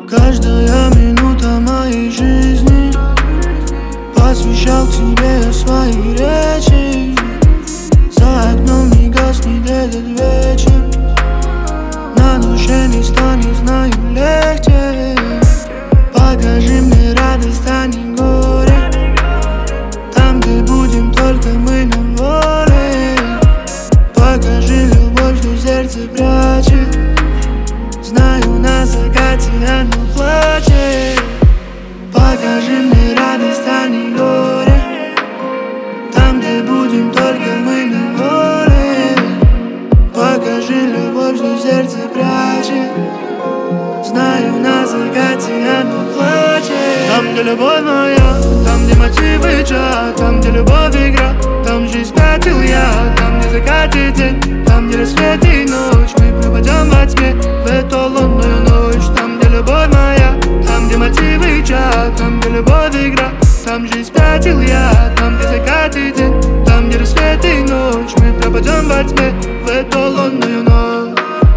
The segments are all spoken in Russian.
Каждая минута моей жизни посвящал тебе я свои речи. За окном не гаснет этот вечер, на душе не станет, знаю, легче. Покажи мне радость, а не горе, там, где будем только мы на воле. Покажи любовь, что сердце прячет, знаю, на закате оно плачет. Покажи мне радость, а не горе, там, где будем только мы на воле. Покажи любовь, что сердце прячет, знаю, на закате оно плачет. Там, где любовь моя, там, где мотивы чат, там, где любовь игра, там жизнь спятил я. Там, где закатит день, там, где рассвет и ночь, мы пропадем во тьме в эту лунную ночь. Там, где любовь моя, там, где мотивы чат, там, где любовь игра, там жизнь спятил я. Там, где закатит день, там, где рассвет и ночь, мы пропадем во тьме в эту лунную ночь.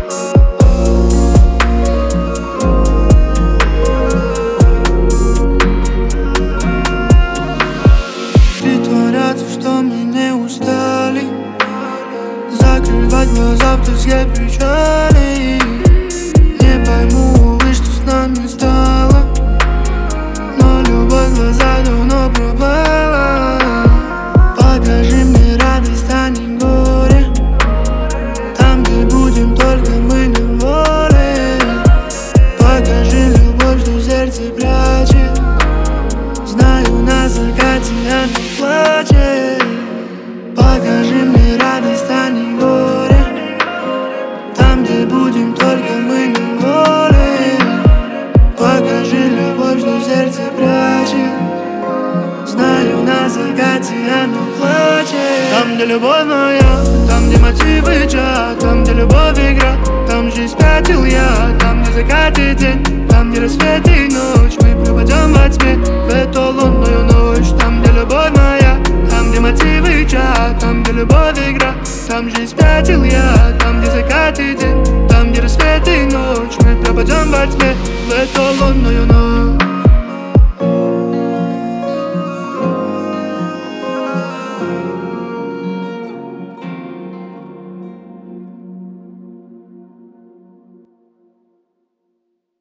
Притворяться, что мы не устали, закрывать глаза в тоске печали. Не пойму, увы, что с нами стало, но любовь глаза давно пропала. Покажи мне радость, а не горе, там, где будем только мы на воле. Покажи любовь, что сердце прячет, знаю, на закате оно плачет. Покажи мне радость, а не горе, там, где будем только мы на воле. Покажи любовь, что сердце прячет, знаю, на закате оно плачет. Там, где любовь моя, там, где мотивы чат, там, где любовь игра, там жизнь спятил я. Там, где закатит день, там, где рассвет и ночь, мы пропадем во тьме в эту лунную ночь. Там, где любовь моя, там, где мотивы чат, там, где любовь игра, там жизнь спятил я. Там, где закатит день, там, где рассвет и ночь, мы пропадем во тьме в эту лунную ночь.